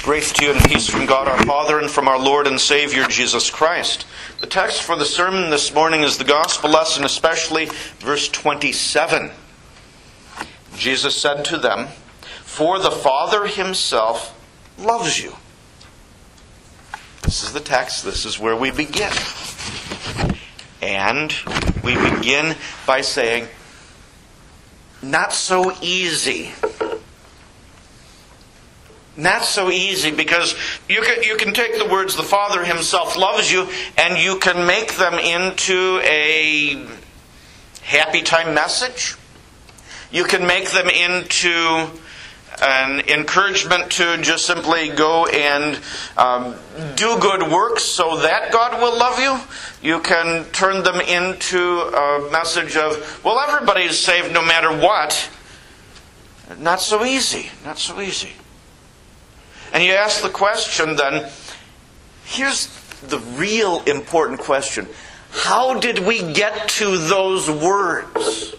Grace to you and peace from God our Father and from our Lord and Savior Jesus Christ. The text for the sermon this morning is the gospel lesson, especially verse 27. Jesus said to them, "For the Father himself loves you." This is the text. This is where we begin. And we begin by saying, not so easy. Not so easy, because you can take the words, "the Father himself loves you," and you can make them into a happy time message. You can make them into an encouragement to just simply go and do good works so that God will love you. You can turn them into a message of, well, everybody's saved no matter what. Not so easy. Not so easy. And you ask the question then, here's the real important question. How did we get to those words?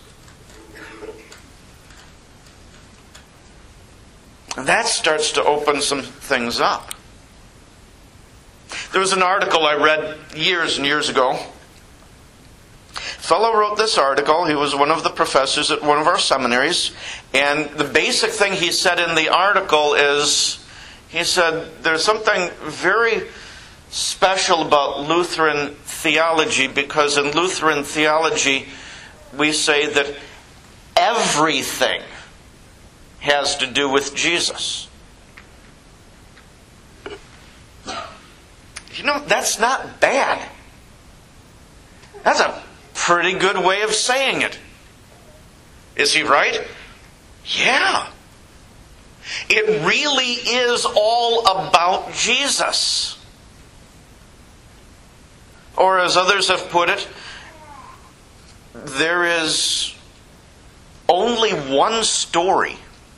And that starts to open some things up. There was an article I read years and years ago. A fellow wrote this article. He was one of the professors at one of our seminaries. And the basic thing he said in the article is, he said, there's something very special about Lutheran theology, because in Lutheran theology we say that everything has to do with Jesus. You know, that's not bad. That's a pretty good way of saying it. Is he right? Yeah. It really is all about Jesus. Or as others have put it, there is only one story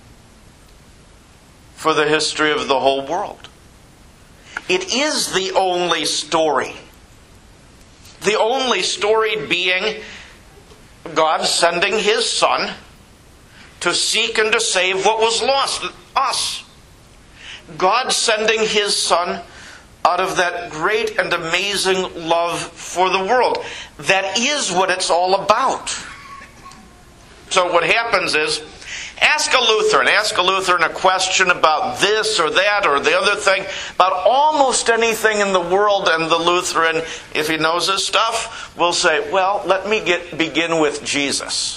for the history of the whole world. It is the only story. The only story being God sending His Son to seek and to save what was lost, us. God sending His Son out of that great and amazing love for the world. That is what it's all about. So what happens is, ask a Lutheran a question about this or that or the other thing, about almost anything in the world, and the Lutheran, if he knows his stuff, will say, well, let me begin with Jesus.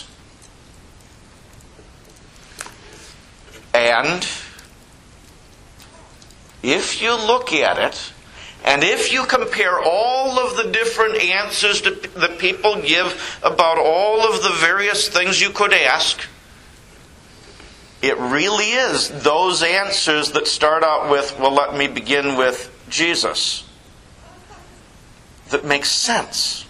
And if you look at it, and if you compare all of the different answers that people give about all of the various things you could ask, it really is those answers that start out with, well, let me begin with Jesus, that makes sense.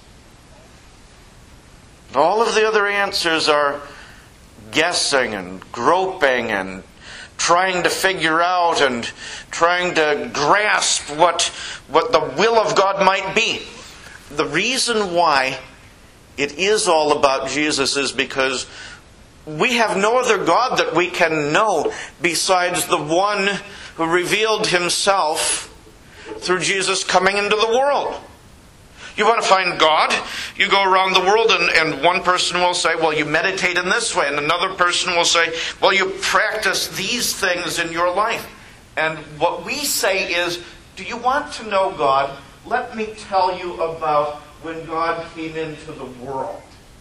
All of the other answers are guessing and groping and trying to figure out and trying to grasp what the will of God might be. The reason why it is all about Jesus is because we have no other God that we can know besides the one who revealed Himself through Jesus coming into the world. You want to find God? You go around the world and one person will say, well, you meditate in this way. And another person will say, well, you practice these things in your life. And what we say is, do you want to know God? Let me tell you about when God came into the world.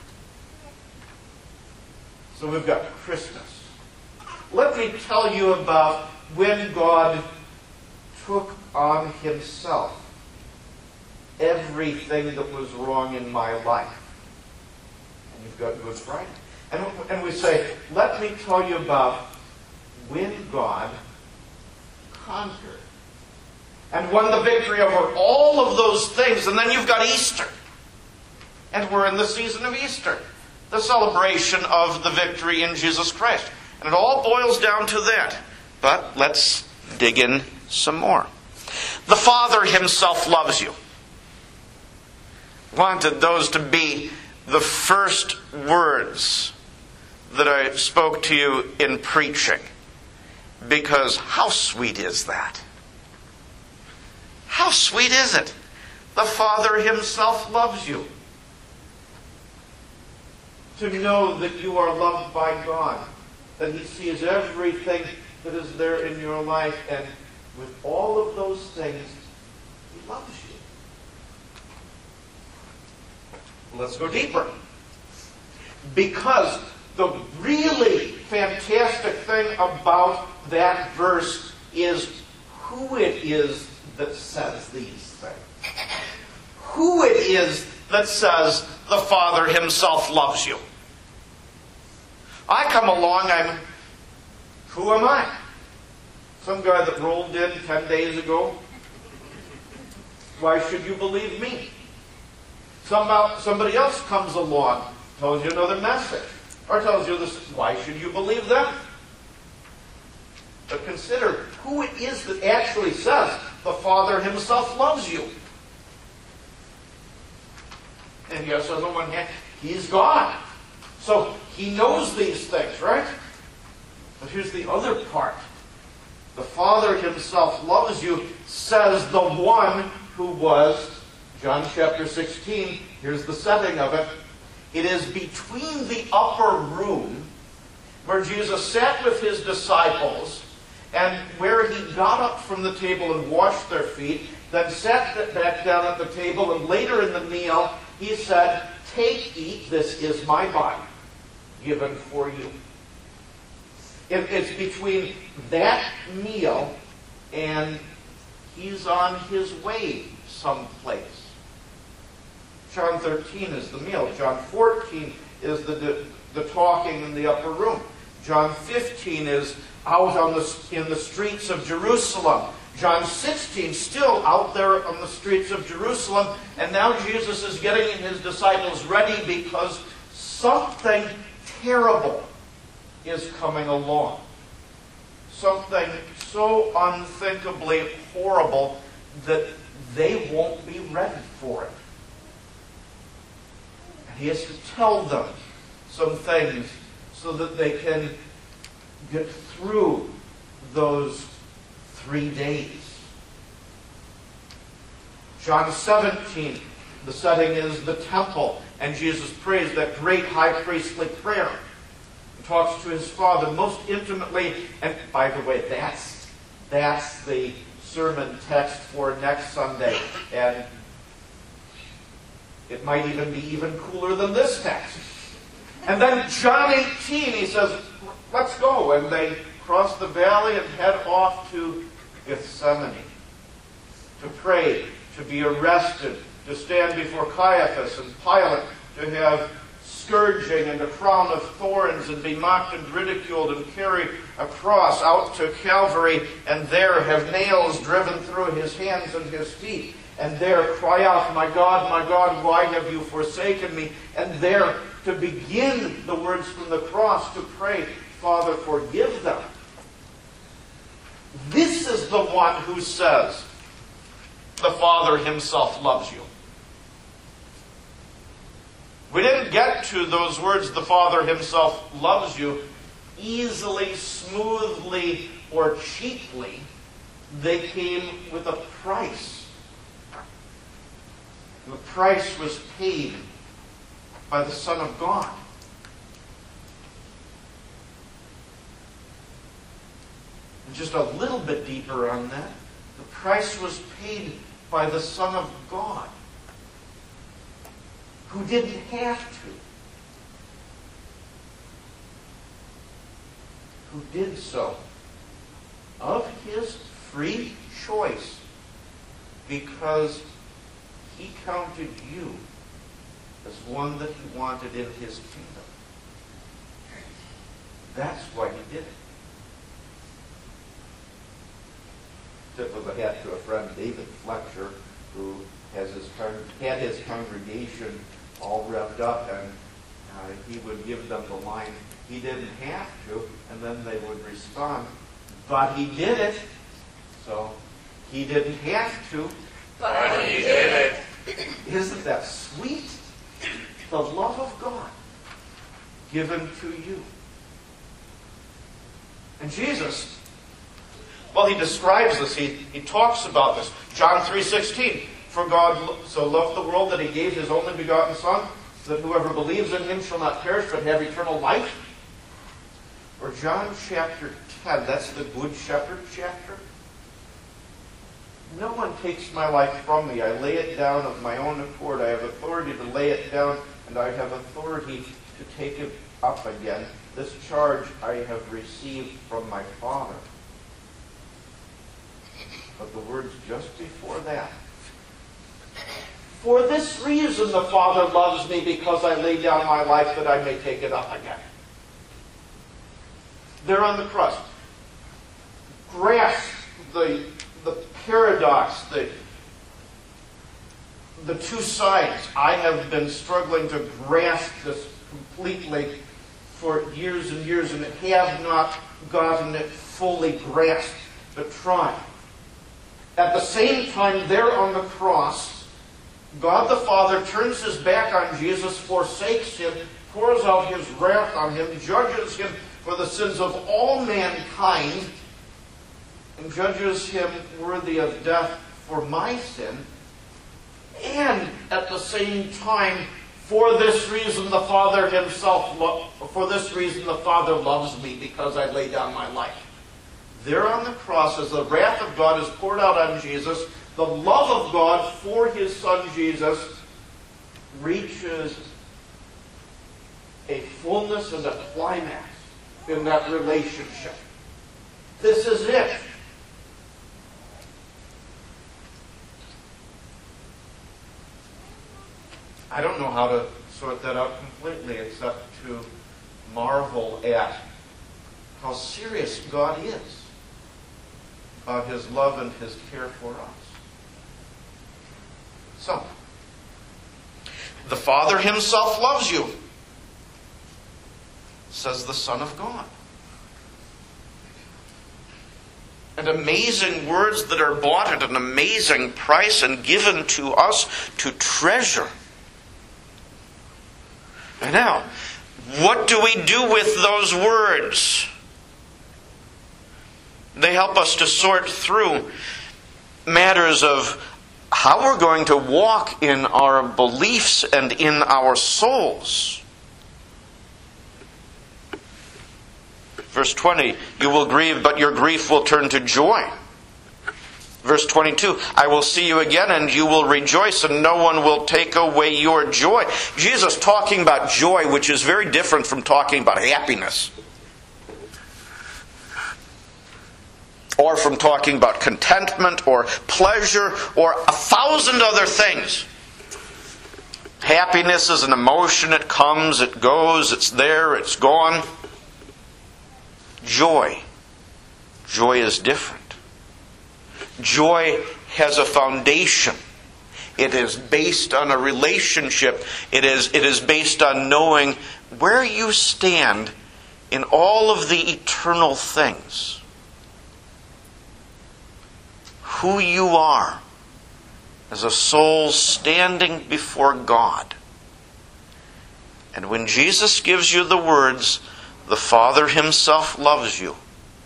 So we've got Christmas. Let me tell you about when God took on Himself everything that was wrong in my life. And you've got Good Friday. And we say, let me tell you about when God conquered and won the victory over all of those things. And then you've got Easter. And we're in the season of Easter, the celebration of the victory in Jesus Christ. And it all boils down to that. But let's dig in some more. The Father Himself loves you. Wanted those to be the first words that I spoke to you in preaching. Because how sweet is that? How sweet is it? The Father himself loves you. To know that you are loved by God, that he sees everything that is there in your life, and with all of those things, he loves you. Let's go deeper. Because the really fantastic thing about that verse is who it is that says these things. Who it is that says the Father himself loves you. I come along, who am I? Some guy that rolled in 10 days ago. Why should you believe me? Somebody else comes along, tells you another message, or tells you this. Why should you believe them? But consider who it is that actually says the Father himself loves you. And yes, on the one hand, he's God. So he knows these things, right? But here's the other part. The Father himself loves you, says the one who was, John chapter 16, here's the setting of it. It is between the upper room where Jesus sat with his disciples and where he got up from the table and washed their feet, then sat back down at the table, and later in the meal he said, "Take, eat, this is my body, given for you." It's between that meal and he's on his way someplace. John 13 is the meal. John 14 is the talking in the upper room. John 15 is out in the streets of Jerusalem. John 16, still out there on the streets of Jerusalem. And now Jesus is getting his disciples ready because something terrible is coming along. Something so unthinkably horrible that they won't be ready for it. And he has to tell them some things so that they can get through those 3 days. John 17, the setting is the temple, and Jesus prays that great high priestly prayer. He talks to his Father most intimately, and by the way, that's the sermon text for next Sunday, and it might even be even cooler than this text. And then John 18, he says, "Let's go," and they cross the valley and head off to Gethsemane to pray, to be arrested, to stand before Caiaphas and Pilate, to have scourging and a crown of thorns and be mocked and ridiculed and carry a cross out to Calvary, and there have nails driven through his hands and his feet, and there cry out, my God, why have you forsaken me?" And there to begin the words from the cross to pray, "Father, forgive them." This is the one who says, the Father himself loves you. We didn't get to those words, the Father himself loves you, easily, smoothly, or cheaply. They came with a price. The price was paid by the Son of God. And just a little bit deeper on that, the price was paid by the Son of God, who didn't have to, who did so of his free choice because he counted you as one that he wanted in his kingdom. That's why he did it. Tip of the hat to a friend, David Fletcher, who had his congregation all revved up, and he would give them the line, "He didn't have to," and then they would respond, "But he did it." So, he didn't have to, but he did it. Isn't that sweet? The love of God given to you. And Jesus, Well, he describes this. He talks about this. John 3:16. For God so loved the world that he gave his only begotten Son, so that whoever believes in him shall not perish but have eternal life. Or John chapter 10. That's the Good Shepherd chapter. No one takes my life from me. I lay it down of my own accord. I have authority to lay it down, and I have authority to take it up again. This charge I have received from my Father. But the words just before that. For this reason the Father loves me, because I lay down my life that I may take it up again. There on the cross. Grasp the paradox, the two sides. I have been struggling to grasp this completely for years and years, and have not gotten it fully grasped, but try. At the same time, there on the cross, God the Father turns his back on Jesus, forsakes him, pours out his wrath on him, judges him for the sins of all mankind, and judges him worthy of death for my sin. And at the same time, for this reason the Father loves me, because I lay down my life. There on the cross, as the wrath of God is poured out on Jesus, the love of God for his Son Jesus reaches a fullness and a climax in that relationship. This is it. I don't know how to sort that out completely, except to marvel at how serious God is about his love and his care for us. So, the Father himself loves you, says the Son of God. And amazing words that are bought at an amazing price and given to us to treasure. And now, what do we do with those words? They help us to sort through matters of how we're going to walk in our beliefs and in our souls. Verse 20, you will grieve, but your grief will turn to joy. Verse 22, I will see you again and you will rejoice and no one will take away your joy. Jesus talking about joy, which is very different from talking about happiness. Or from talking about contentment or pleasure or 1,000 other things. Happiness is an emotion. It comes, it goes, it's there, it's gone. Joy. Joy is different. Joy has a foundation. It is based on a relationship. It is based on knowing where you stand in all of the eternal things. Who you are as a soul standing before God. And when Jesus gives you the words, the Father himself loves you,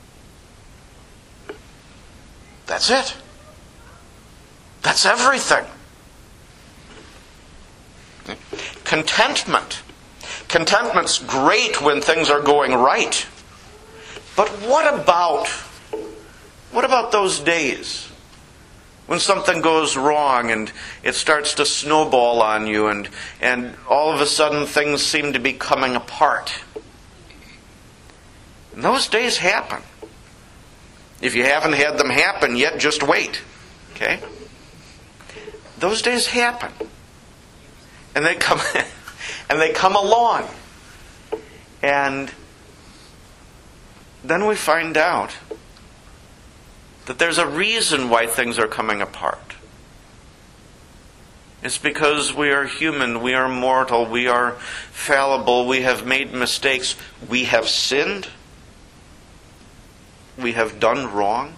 that's it. That's everything. Contentment. Contentment's great when things are going right. But what about those days when something goes wrong and it starts to snowball on you and all of a sudden things seem to be coming apart? And those days happen. If you haven't had them happen yet, just wait. Okay? Those days happen. And they come along. And then we find out that there's a reason why things are coming apart. It's because we are human, we are mortal, we are fallible, we have made mistakes, we have sinned, we have done wrong.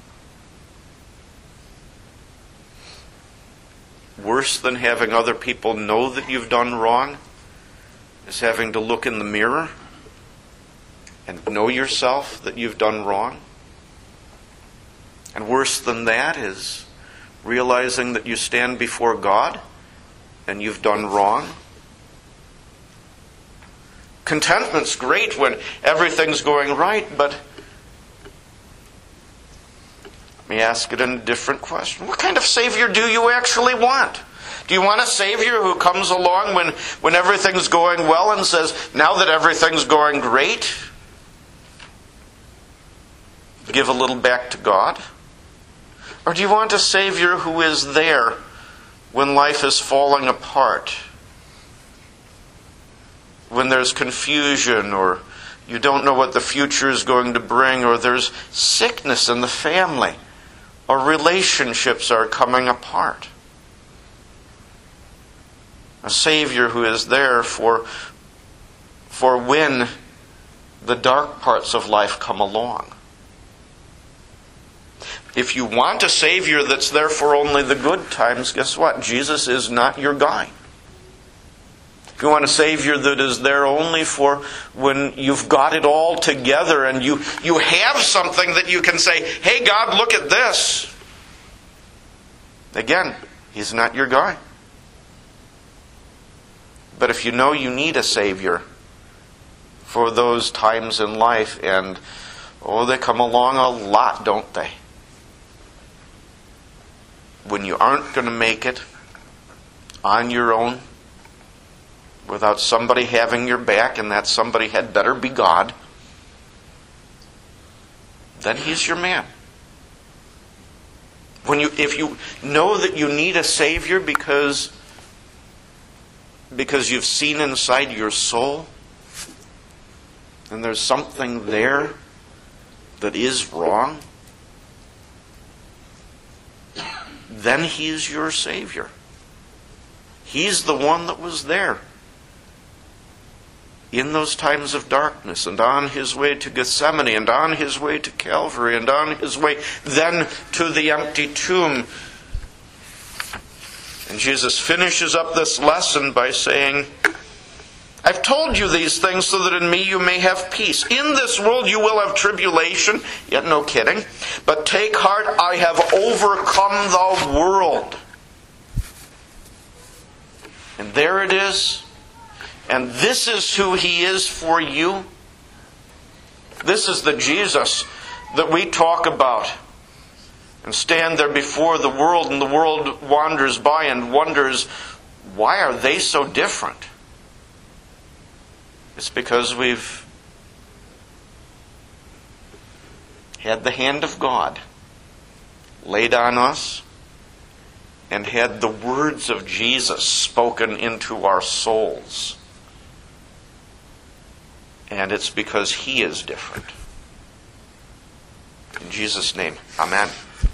Worse than having other people know that you've done wrong is having to look in the mirror and know yourself that you've done wrong. And worse than that is realizing that you stand before God and you've done wrong. Contentment's great when everything's going right, but let me ask it in a different question. What kind of Savior do you actually want? Do you want a Savior who comes along when everything's going well and says, now that everything's going great, give a little back to God? Or do you want a Savior who is there when life is falling apart? When there's confusion, or you don't know what the future is going to bring, or there's sickness in the family, or relationships are coming apart. A Savior who is there for when the dark parts of life come along. If you want a Savior that's there for only the good times, guess what? Jesus is not your guy. If you want a Savior that is there only for when you've got it all together and you have something that you can say, hey God, look at this. Again, He's not your guy. But if you know you need a Savior for those times in life, and they come along a lot, don't they? When you aren't going to make it on your own, without somebody having your back, and that somebody had better be God, then He's your man. If you know that you need a Savior because you've seen inside your soul, and there's something there that is wrong, then He's your Savior. He's the one that was there in those times of darkness, and on His way to Gethsemane, and on His way to Calvary, and on His way then to the empty tomb. And Jesus finishes up this lesson by saying, I've told you these things so that in me you may have peace. In this world you will have tribulation. Yet no kidding. But take heart, I have overcome the world. And there it is. And this is who He is for you. This is the Jesus that we talk about and stand there before the world, and the world wanders by and wonders, why are they so different? It's because we've had the hand of God laid on us and had the words of Jesus spoken into our souls. And it's because He is different. In Jesus' name, amen.